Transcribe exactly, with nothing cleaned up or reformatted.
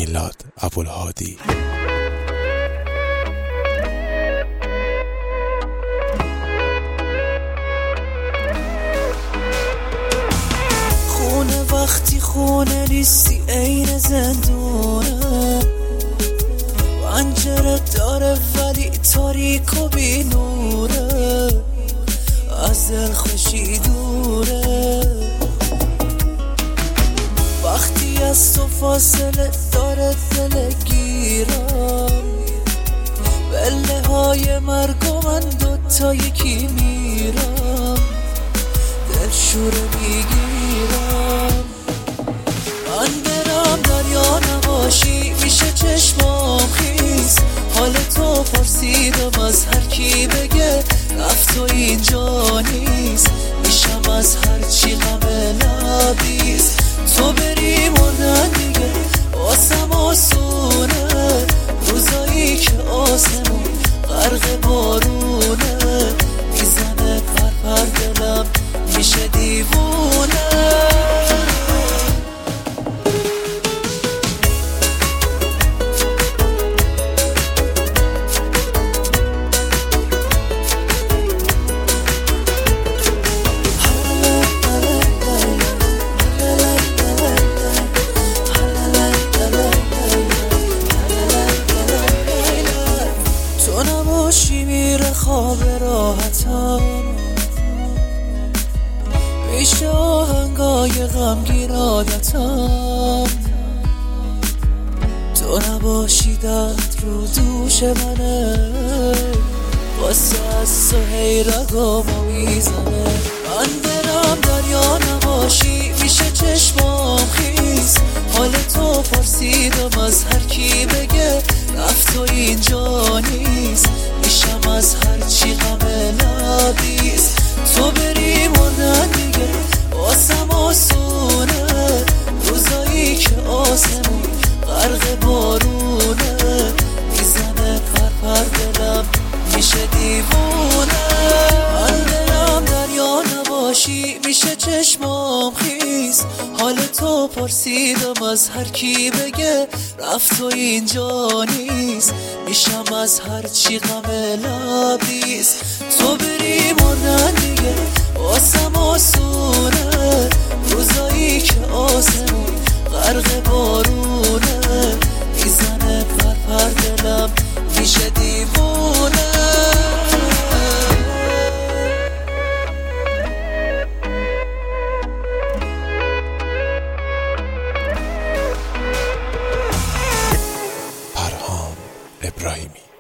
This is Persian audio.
میلاد ابوالهادی. خونه وقتی خونه نیستی عین زندونه، پنجره داره ولی تاریک و بی نوره، از دلخوشی دوره. وقتی از تو فاصله داره دلگیرم، بله های مرگ و من دوتا یکی میرم، دل شوره میگیرم. من برم دریا نباشی میشه چشمام خیز، حال تو پرسیدم از هر کی بگه رفت و اینجا نیست، میشم از هر چی غم لبیز. تو بری مردن دیگه واسم آسونه، روزایی که آسمون غرق بارونه، میزنه پر پر دلم میشه دیوونه. میره خواب راحتم، میشه آهنگای غمگین عادتم. تو نباشی دست رو دوش منه، واسه از تو هی رگامو میزنه. من برم دریا نباشی میشه چشمام خیز، حال تو پرسیدم از هر کی بگه رفت و اینجا نیست، میشم از هر چی غم لبیز. تو بری مردن دیگه واسم آسونه، روزایی که آسمون غرق بارونه، میزنه پر پر دلم میشه دیوونه. من برم دریا نباشی میشه چشمام خیز، حال تو پرسیدم از هر کی بگه رفت و اینجا نیست، میشم از هر چی غم لبیز. تو بری مردن دیگه واسم آسونه، روزایی که آسمون غرق بارونه، میزنه پر پر دلم میشه دیوونه. پرهام ابراهیمی.